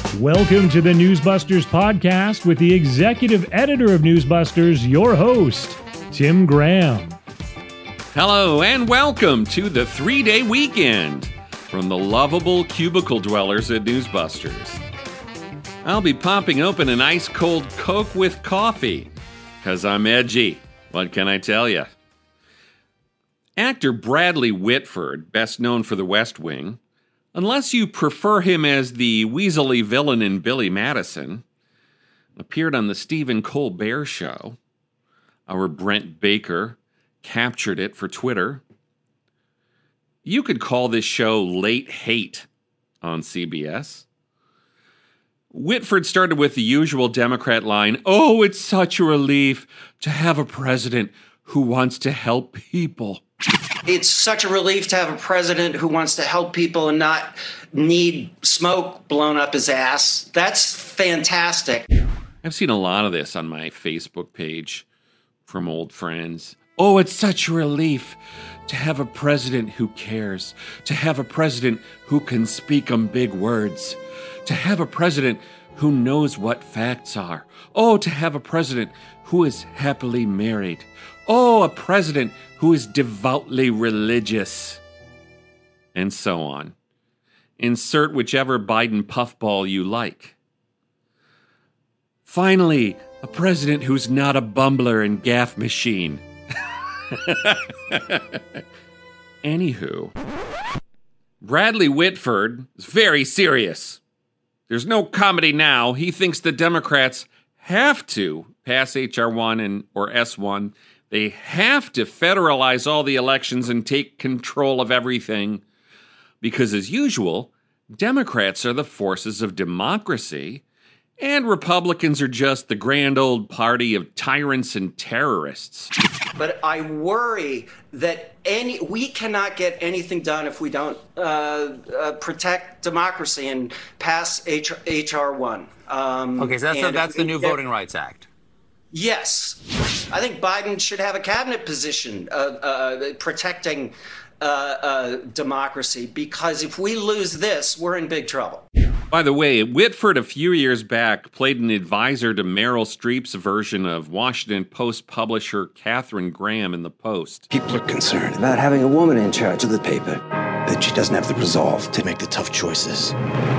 Welcome to the Newsbusters podcast with the executive editor of Newsbusters, your host, Tim Graham. Hello and welcome to the 3-day weekend from the lovable cubicle dwellers at Newsbusters. I'll be popping open an ice-cold Coke with coffee, because I'm edgy. What can I tell you? Actor Bradley Whitford, best known for The West Wing, unless you prefer him as the weaselly villain in Billy Madison, appeared on the Stephen Colbert Show. Our Brent Baker captured it for Twitter. You could call this show Late Hate on CBS. Whitford started with the usual Democrat line, "Oh, it's such a relief to have a president who wants to help people." It's such a relief to have a president who wants to help people and not need smoke blown up his ass. That's fantastic. I've seen a lot of this on my Facebook page from old friends. Oh, it's such a relief to have a president who cares, to have a president who can speak 'em big words, to have a president who knows what facts are. Oh, to have a president who is happily married. Oh, a president who is devoutly religious. And so on. Insert whichever Biden puffball you like. Finally, a president who's not a bumbler and gaffe machine. Anywho, Bradley Whitford is very serious. There's no comedy now. He thinks the Democrats have to pass H.R. 1 or S1. They have to federalize all the elections and take control of everything. Because as usual, Democrats are the forces of democracy, and Republicans are just the grand old party of tyrants and terrorists. But I worry that we cannot get anything done if we don't protect democracy and pass H.R. 1. Okay, so that's the new Voting Rights Act. Yes. I think Biden should have a cabinet position protecting democracy, because if we lose this, we're in big trouble. By the way, Whitford a few years back played an advisor to Meryl Streep's version of Washington Post publisher Katharine Graham in The Post. People are concerned about having a woman in charge of the paper, that she doesn't have the resolve to make the tough choices.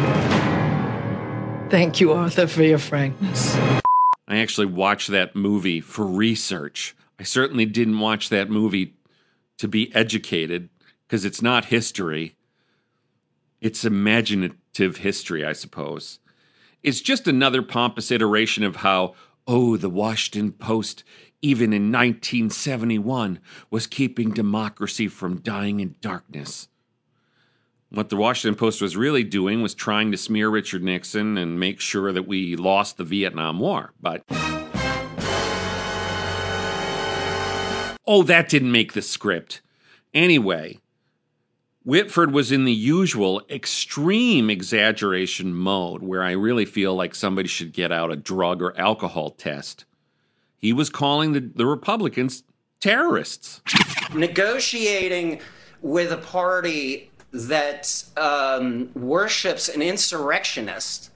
Thank you, Arthur, for your frankness. I actually watched that movie for research. I certainly didn't watch that movie to be educated, because it's not history. It's imaginative history, I suppose. It's just another pompous iteration of how, the Washington Post, even in 1971, was keeping democracy from dying in darkness. What the Washington Post was really doing was trying to smear Richard Nixon and make sure that we lost the Vietnam War. But that didn't make the script. Anyway, Whitford was in the usual extreme exaggeration mode where I really feel like somebody should get out a drug or alcohol test. He was calling the Republicans terrorists. Negotiating with a party that worships an insurrectionist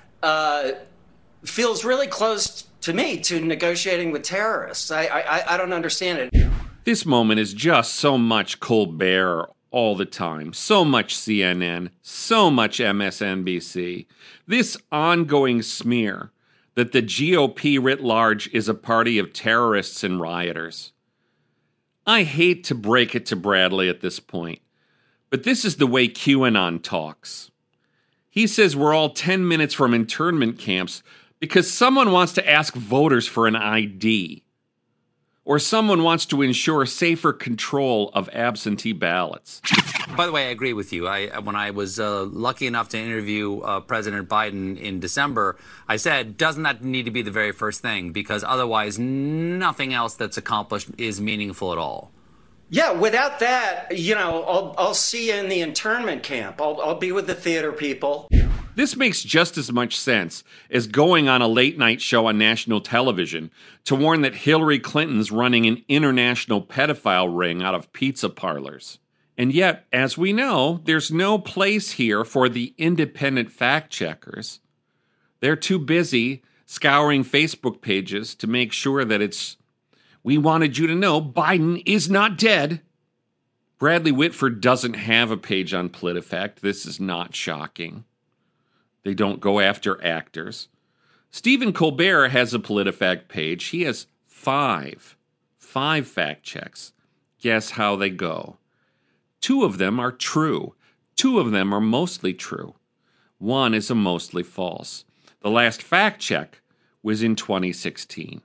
feels really close to me to negotiating with terrorists. I don't understand it. This moment is just so much Colbert all the time, so much CNN, so much MSNBC. This ongoing smear that the GOP writ large is a party of terrorists and rioters. I hate to break it to Bradley at this point, but this is the way QAnon talks. He says we're all 10 minutes from internment camps because someone wants to ask voters for an ID, or someone wants to ensure safer control of absentee ballots. By the way, I agree with you. When I was lucky enough to interview President Biden in December, I said, doesn't that need to be the very first thing? Because otherwise, nothing else that's accomplished is meaningful at all. Yeah, without that, I'll see you in the internment camp. I'll be with the theater people. This makes just as much sense as going on a late-night show on national television to warn that Hillary Clinton's running an international pedophile ring out of pizza parlors. And yet, as we know, there's no place here for the independent fact-checkers. They're too busy scouring Facebook pages to make sure that it's, we wanted you to know Biden is not dead. Bradley Whitford doesn't have a page on PolitiFact. This is not shocking. They don't go after actors. Stephen Colbert has a PolitiFact page. He has five fact checks. Guess how they go? 2 of them are true. 2 of them are mostly true. 1 is a mostly false. The last fact check was in 2016.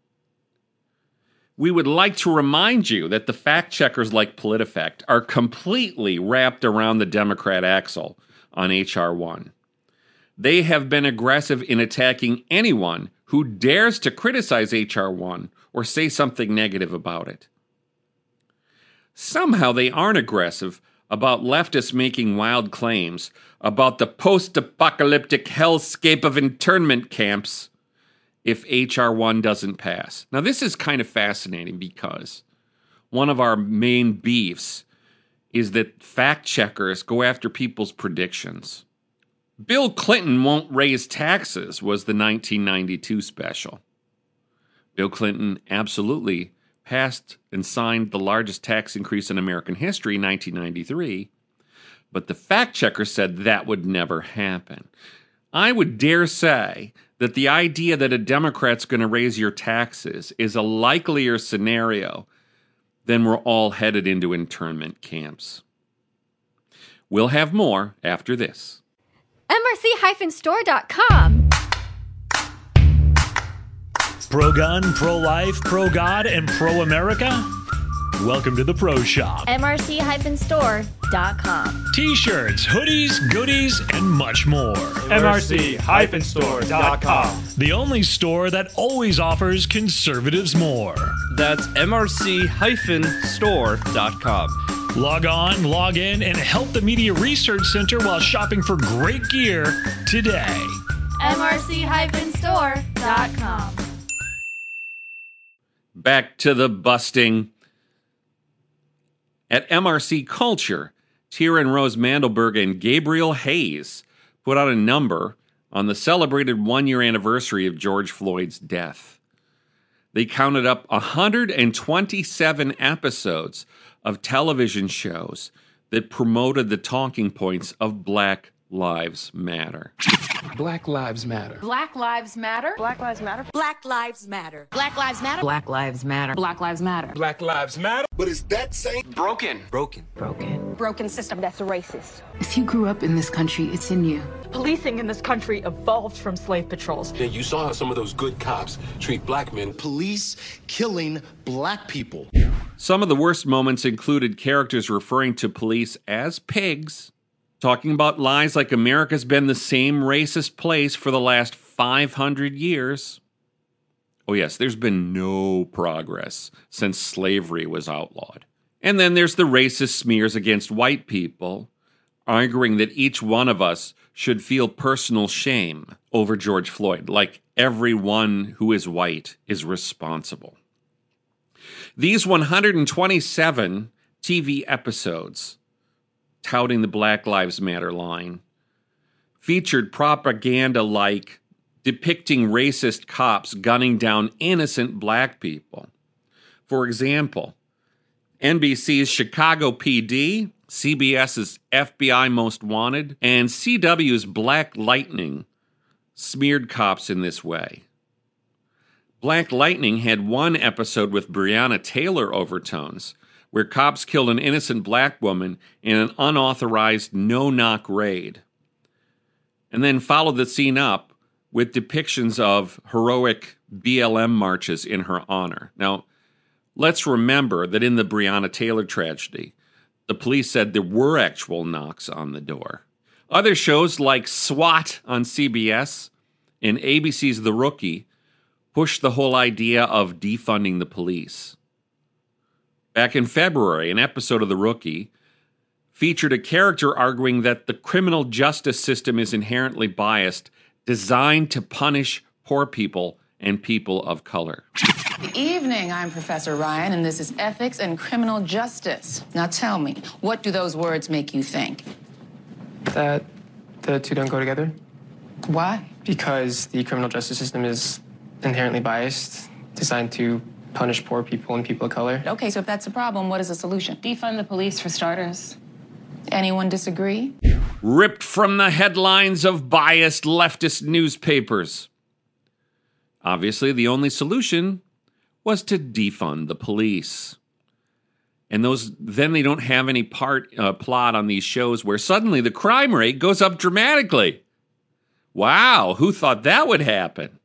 We would like to remind you that the fact checkers like PolitiFact are completely wrapped around the Democrat axle on H.R. 1. They have been aggressive in attacking anyone who dares to criticize H.R. 1 or say something negative about it. Somehow they aren't aggressive about leftists making wild claims about the post-apocalyptic hellscape of internment camps if H.R. 1 doesn't pass. Now, this is kind of fascinating because one of our main beefs is that fact checkers go after people's predictions. Bill Clinton won't raise taxes was the 1992 special. Bill Clinton absolutely passed and signed the largest tax increase in American history, 1993, but the fact checker said that would never happen. I would dare say that the idea that a Democrat's going to raise your taxes is a likelier scenario than we're all headed into internment camps. We'll have more after this. MRC-store.com. Pro-gun, pro-life, pro-God, and pro-America? Welcome to the Pro Shop. MRC-store.com. T-shirts, hoodies, goodies, and much more. MRC-store.com. The only store that always offers conservatives more. That's MRC-store.com. Log on, log in, and help the Media Research Center while shopping for great gear today. MRC-store.com. Back to the busting. At MRC Culture, Tyra and Rose Mandelberg and Gabriel Hayes put out a number on the celebrated 1-year anniversary of George Floyd's death. They counted up 127 episodes of television shows that promoted the talking points of Black Lives Matter. Black Lives Matter. Black Lives Matter. Black Lives Matter. Black Lives Matter. Black Lives Matter. Black Lives Matter. Black Lives Matter. Black Lives Matter. But is that same broken? Broken system that's racist. If you grew up in this country, it's in you. Policing in this country evolved from slave patrols. And you saw how some of those good cops treat black men. Police killing black people. Some of the worst moments included characters referring to police as pigs, talking about lies like America's been the same racist place for the last 500 years. Oh yes, there's been no progress since slavery was outlawed. And then there's the racist smears against white people, arguing that each one of us should feel personal shame over George Floyd, like everyone who is white is responsible. These 127 TV episodes touting the Black Lives Matter line featured propaganda like depicting racist cops gunning down innocent black people. For example, NBC's Chicago PD, CBS's FBI Most Wanted, and CW's Black Lightning smeared cops in this way. Black Lightning had one episode with Breonna Taylor overtones, where cops killed an innocent black woman in an unauthorized no-knock raid, and then followed the scene up with depictions of heroic BLM marches in her honor. Now, let's remember that in the Breonna Taylor tragedy, the police said there were actual knocks on the door. Other shows like SWAT on CBS and ABC's The Rookie pushed the whole idea of defunding the police. Back in February, an episode of The Rookie featured a character arguing that the criminal justice system is inherently biased, designed to punish poor people and people of color. Good evening, I'm Professor Ryan, and this is Ethics and Criminal Justice. Now tell me, what do those words make you think? That the two don't go together? Why? Because the criminal justice system is inherently biased, designed to punish poor people and people of color. Okay, so if that's a problem, what is the solution? Defund the police for starters. Anyone disagree? Ripped from the headlines of biased leftist newspapers. Obviously, the only solution was to defund the police. And then they don't have any plot on these shows where suddenly the crime rate goes up dramatically. Wow, who thought that would happen?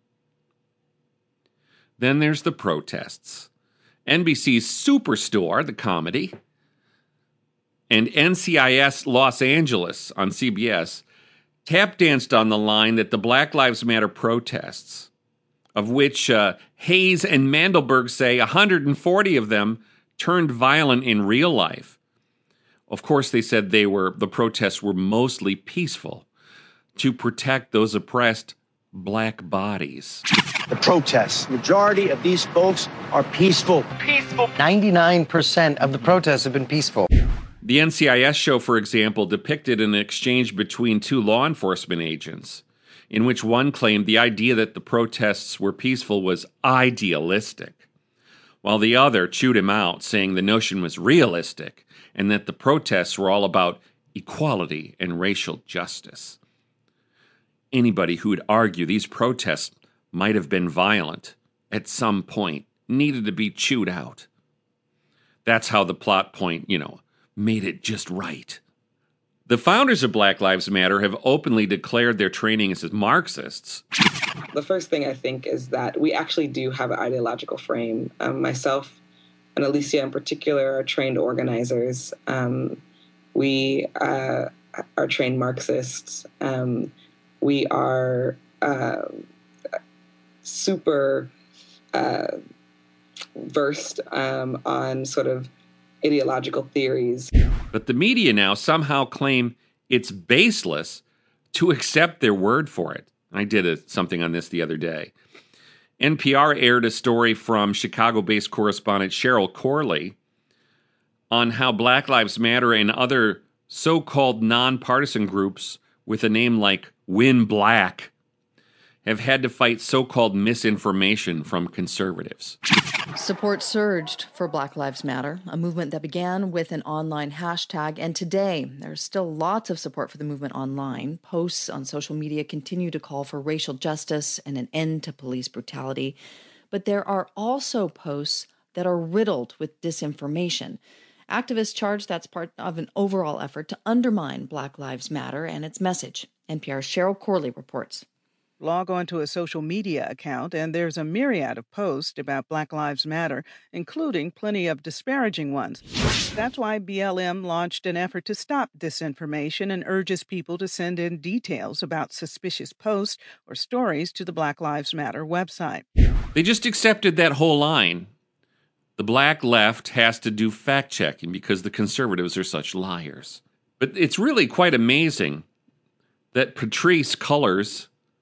Then there's the protests. NBC's Superstore, the comedy, and NCIS Los Angeles on CBS tap danced on the line that the Black Lives Matter protests, of which Hayes and Mandelberg say 140 of them turned violent in real life. Of course, they said the protests were mostly peaceful to protect those oppressed black bodies. The protests, majority of these folks are peaceful. 99% of the protests have been peaceful. The NCIS show, for example, depicted an exchange between two law enforcement agents, in which one claimed the idea that the protests were peaceful was idealistic, while the other chewed him out, saying the notion was realistic and that the protests were all about equality and racial justice. Anybody who would argue these protests might have been violent at some point needed to be chewed out. That's how the plot point, made it just right. The founders of Black Lives Matter have openly declared their training as Marxists. The first thing I think is that we actually do have an ideological frame. Myself and Alicia in particular are trained organizers. We are trained Marxists. We are super versed on sort of ideological theories. But the media now somehow claim it's baseless to accept their word for it. I did something on this the other day. NPR aired a story from Chicago-based correspondent Cheryl Corley on how Black Lives Matter and other so-called nonpartisan groups with a name like Win Black have had to fight so-called misinformation from conservatives. Support surged for Black Lives Matter, a movement that began with an online hashtag, and today there's still lots of support for the movement online. Posts on social media continue to call for racial justice and an end to police brutality, but there are also posts that are riddled with disinformation. Activists charge that's part of an overall effort to undermine Black Lives Matter and its message. NPR's Cheryl Corley reports. Log on to a social media account, and there's a myriad of posts about Black Lives Matter, including plenty of disparaging ones. That's why BLM launched an effort to stop disinformation and urges people to send in details about suspicious posts or stories to the Black Lives Matter website. They just accepted that whole line. The black left has to do fact-checking because the conservatives are such liars. But it's really quite amazing that Patrisse Cullors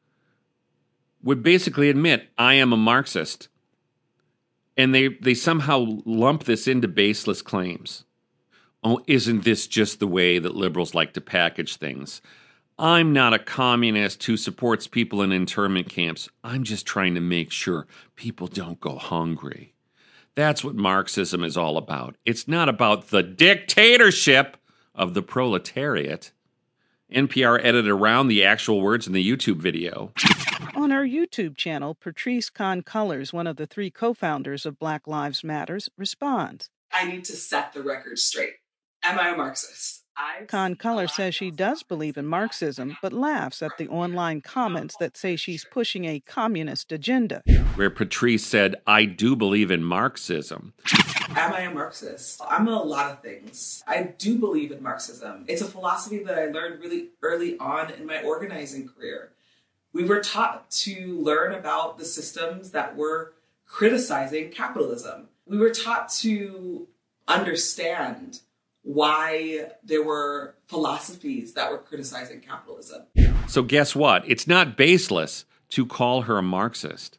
would basically admit, I am a Marxist. And they somehow lump this into baseless claims. Oh, isn't this just the way that liberals like to package things? I'm not a communist who supports people in internment camps. I'm just trying to make sure people don't go hungry. That's what Marxism is all about. It's not about the dictatorship of the proletariat. NPR edited around the actual words in the YouTube video. On her YouTube channel, Patrisse Cullors, one of the three co-founders of Black Lives Matter, responds. I need to set the record straight. Am I a Marxist? Cullors says she does believe in Marxism, but laughs at the online comments that say she's pushing a communist agenda. Where Patrisse said, I do believe in Marxism. Am I a Marxist? I'm a lot of things. I do believe in Marxism. It's a philosophy that I learned really early on in my organizing career. We were taught to learn about the systems that were criticizing capitalism. We were taught to understand why there were philosophies that were criticizing capitalism. So guess what? It's not baseless to call her a Marxist.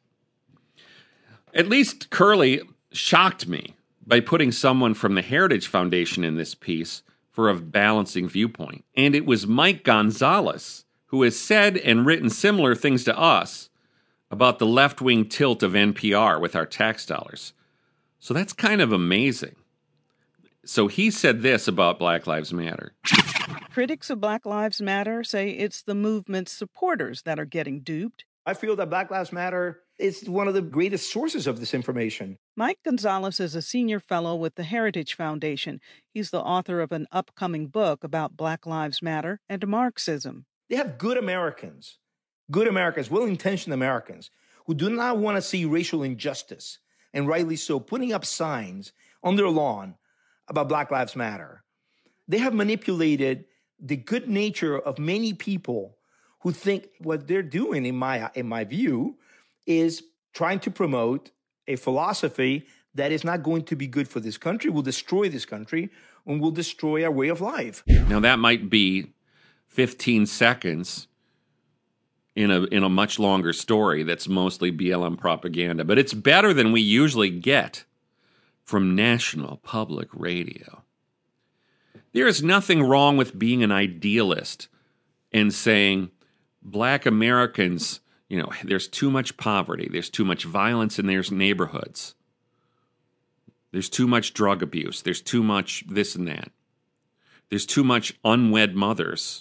At least Curley shocked me by putting someone from the Heritage Foundation in this piece for a balancing viewpoint. And it was Mike Gonzalez who has said and written similar things to us about the left-wing tilt of NPR with our tax dollars. So that's kind of amazing. So he said this about Black Lives Matter. Critics of Black Lives Matter say it's the movement's supporters that are getting duped. I feel that Black Lives Matter is one of the greatest sources of this information. Mike Gonzalez is a senior fellow with the Heritage Foundation. He's the author of an upcoming book about Black Lives Matter and Marxism. They have good Americans, well-intentioned Americans, who do not want to see racial injustice, and rightly so, putting up signs on their lawn about Black Lives Matter. They have manipulated the good nature of many people who think what they're doing, in my view, is trying to promote a philosophy that is not going to be good for this country, will destroy this country, and will destroy our way of life. Now, that might be 15 seconds in a much longer story that's mostly BLM propaganda, but it's better than we usually get from National Public Radio. There is nothing wrong with being an idealist and saying, Black Americans, there's too much poverty, there's too much violence in their neighborhoods, there's too much drug abuse, there's too much this and that, there's too much unwed mothers.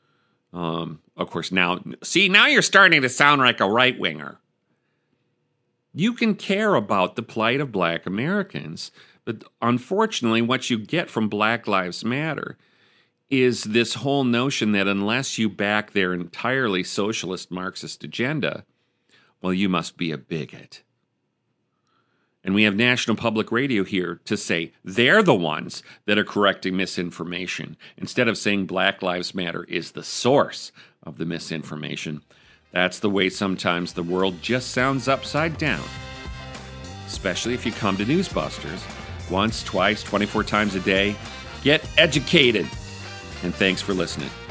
Of course, now you're starting to sound like a right-winger. You can care about the plight of Black Americans, but unfortunately, what you get from Black Lives Matter is this whole notion that unless you back their entirely socialist Marxist agenda, well, you must be a bigot. And we have National Public Radio here to say they're the ones that are correcting misinformation, instead of saying Black Lives Matter is the source of the misinformation. That's the way sometimes the world just sounds upside down, especially if you come to Newsbusters once, twice, 24 times a day. Get educated. And thanks for listening.